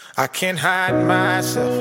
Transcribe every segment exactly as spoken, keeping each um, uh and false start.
I can't hide myself.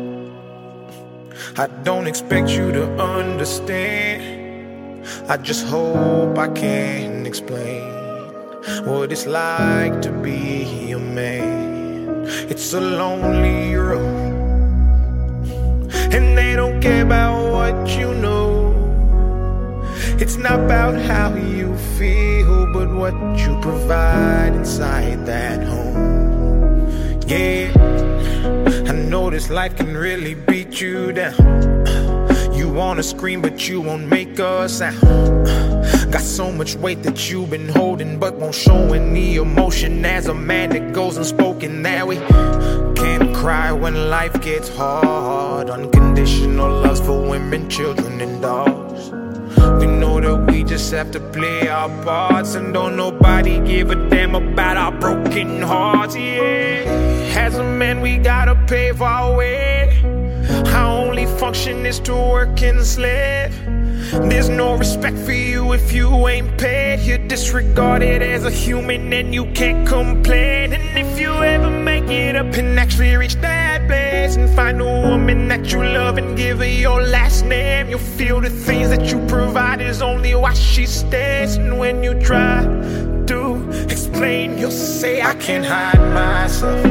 I don't expect you to understand. I just hope I can explain what it's like to be a man. It's a lonely road, and they don't care about what you know. It's not about how you feel, but what you provide inside that home. Yeah, I know this life can really beat you down. You wanna scream, but you won't make a sound. Got so much weight that you've been holding, but won't show any emotion. As a man that goes unspoken, that we can't cry when life gets hard. Unconditional loves for women, children, and dogs. We know that we just have to play our parts, and don't nobody give a damn about our broken hearts, yeah. As a man, we gotta pave our way. Our only function is to work and slave. There's no respect for you if you ain't paid. You're disregarded as a human and you can't complain. And if you ever make it up and actually reach that place and find a woman that you love and give her your last name, you'll feel the things that you provide is only why she stays. And when you try to explain, you'll say, I can't hide myself.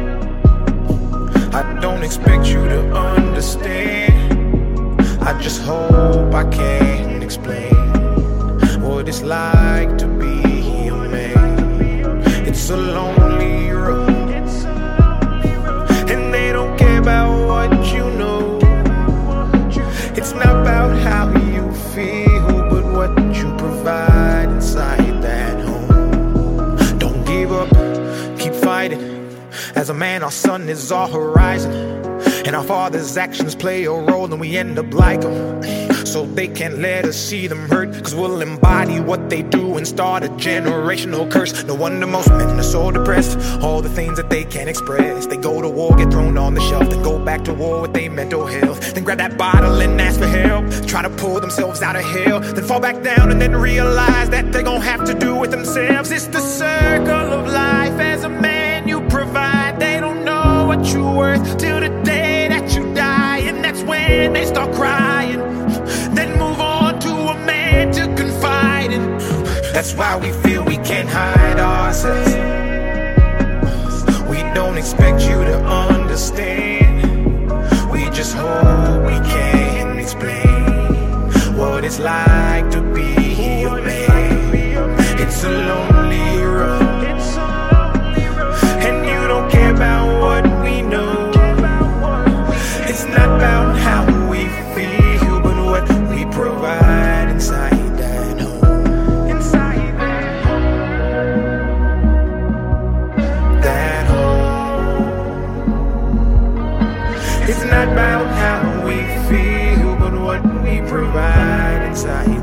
I don't expect you to understand. I just hope I can explain what it's like to be a man. It's a lonely road, and they don't care about what you know. It's not about how you feel, but what you provide inside that home. Don't give up, keep fighting. As a man, our sun is our horizon, and our father's actions play a role, and we end up like them. So they can't let us see them hurt, cause we'll embody what they do and start a generational curse. No wonder most men are so depressed, all the things that they can't express. They go to war, get thrown on the shelf, then go back to war with their mental health. Then grab that bottle and ask for help, try to pull themselves out of hell, then fall back down and then realize that they're gonna have to do it themselves. It's the circle of life. As a man, you provide. They don't know what you're worth till the day that you die, and that's when they start crying. Then move on to a man to confide in. That's why we feel we can't hide ourselves. We don't expect you to understand. We just hope we can explain what it's like to be a man. It's a lonely road, and you don't care about what we know. It's not about how we feel, but what we provide inside that home. Inside that home. That home. It's not about how we feel, but what we provide inside.